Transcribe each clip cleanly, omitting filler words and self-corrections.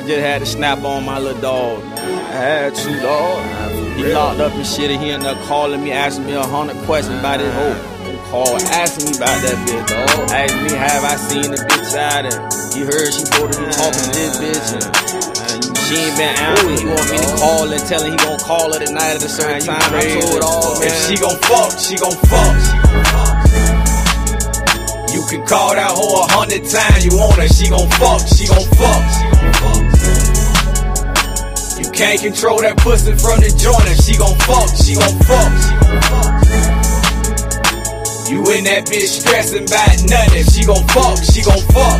just had to snap on my little dog. I had to, dog. He locked up and shit, and he ended up calling me, asking me 100 questions about his hoe. Call asking me about that bitch, dog. Asking me, have I seen the bitch out? And he heard she supposed to be talking to this bitch, and she ain't been answering. He want me to call and tell her he gon' call her tonight at a certain time. I told all, man. If she gon' fuck, she gon' fuck. You can call that hoe 100 times you want her. She gon' fuck, she gon' fuck. You can't control that pussy from the joint. If she gon' fuck, she gon' fuck. You in that bitch stressing about nothing. If she gon' fuck, she gon' fuck.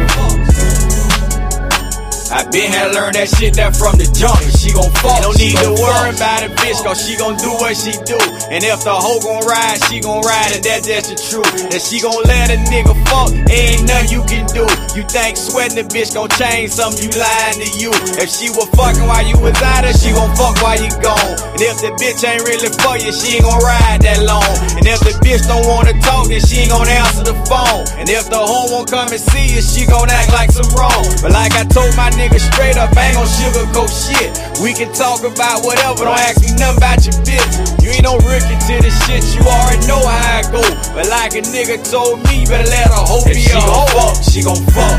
I been had learned that shit that from the jump. If she gon' fuck, don't need to worry about a bitch, cause she gon' do what she do. And if the hoe gon' ride, she gon' ride, and that's just the truth. If she gon' let a nigga fuck, ain't nothing you can do. You think sweating the bitch gon' change something, you lying to you. If she was fucking while you was out there, she gon' fuck while you gone. And if the bitch ain't really for you, she ain't gon' ride that long. And if the bitch don't wanna talk, then she ain't gon' answer the phone. And if the hoe won't come and see you, she gon' act like some wrong. But like I told my nigga straight up, I ain't gon' sugarcoat shit. We can talk about whatever, don't ask me nothing about your bitch. You ain't no rookie to this shit, you already know how I go. But like a nigga told me, you better let a hoe be a hoe. She gon' fuck.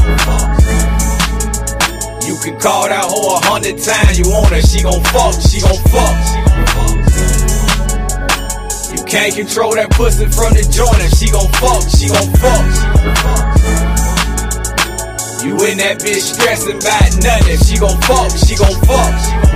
You can call that hoe 100 times you want her. She gon' fuck, she gon' fuck. You can't control that pussy from the joint. If she gon' fuck, she gon' fuck. You in that bitch stressing about nothing. If she gon' fuck, she gon' fuck.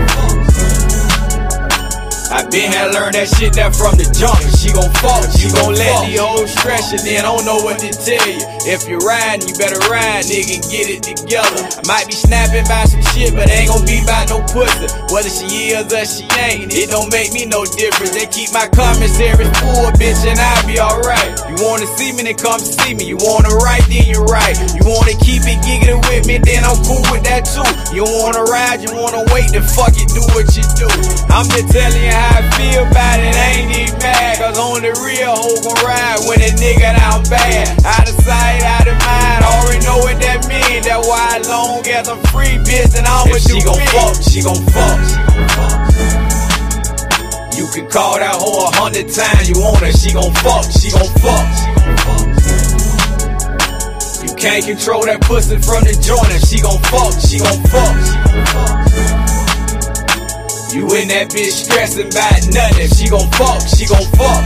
I been had learned that shit that from the jump. If she gon' fuck, she gon' let the hoes stress you, then I don't know what to tell you. If you're riding, you better ride, nigga, and get it together. I might be snapping by some shit, but ain't gon' be about no pussy. Whether she is or she ain't, it don't make me no difference. They keep my commissary full, bitch, and I'll be alright. You wanna see me, then come see me. You wanna write, then you write. You wanna keep it giggity with me, then I'm cool with that too. You wanna ride, you wanna wait, then fuck it, do what you do. I'm just telling you how I feel about it, I ain't even mad. Cause on the real, hoe gon' ride when a nigga down bad. Out of sight, out of mind, already know what that mean. That's why long as I'm free, bitch, and I'ma do she gon' fuck, she gon' fuck. You can call that hoe 100 times you want her. She gon' fuck, she gon' fuck. You can't control that pussy from the joint. If she gon' fuck, she gon' fuck. You in that bitch stressing about nothing. If she gon' fuck, she gon' fuck.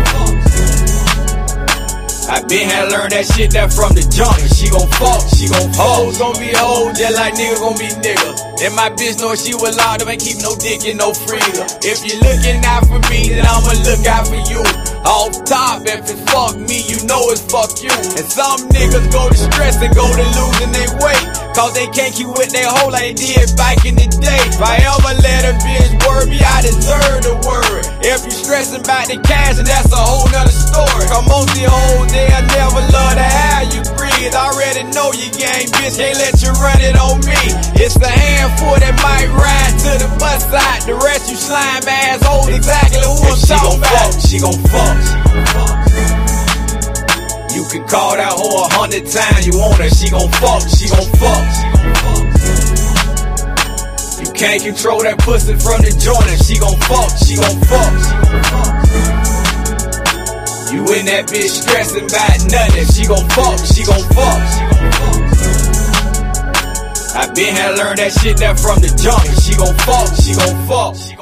I been had learned that shit that from the jump. If she gon' fuck, she gon' fuck. Hoes gon' be hoes, just like nigga gon' be nigga. And my bitch know she was locked up, ain't keep no dick in no freezer. If you looking out for me, then I'ma look out for you. Off top, if it's fuck me, you know it's fuck you. And some niggas go to stress and go to losing their weight, cause they can't keep with their hoe like they did back in the day. If I ever let a bitch word me, I deserve the word. If you stressing about the cash, and that's a whole nother story. Cause most of the hoes, they'll never love to have you breathe. Already know you gang, bitch, can't let you run it on me. It's the handful that might ride to the bus side. The rest you slime ass hoes, exactly who I'm talking about. She gon' fuck. You can call that hoe 100 times you want her. She gon' fuck, she gon' fuck. You can't control that pussy from the joint. If she gon' fuck, she gon' fuck. You in that bitch stressing about nothing. If she gon' fuck, she gon' fuck. I been had learned that shit that from the jump. If she gon' fuck, she gon' fuck.